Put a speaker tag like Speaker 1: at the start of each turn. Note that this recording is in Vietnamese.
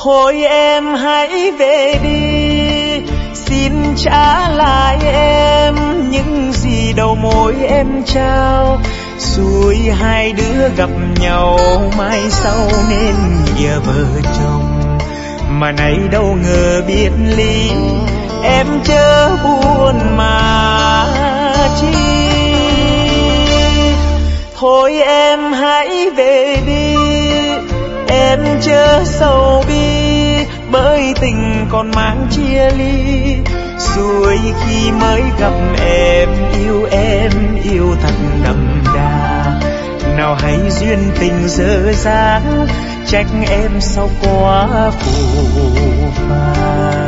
Speaker 1: Thôi em hãy về đi, xin trả lại em những gì đầu môi em trao. Rồi hai đứa gặp nhau mai sau nên nghĩa vợ chồng, mà nay đâu ngờ biệt ly, em chớ buồn mà chi. Thôi em hãy về đi, em chớ sầu bi, bởi tình còn mang chia ly. Rồi khi mới gặp em yêu thật đậm đà. Nào hay duyên tình dở dang, trách em sao quá phù phàng.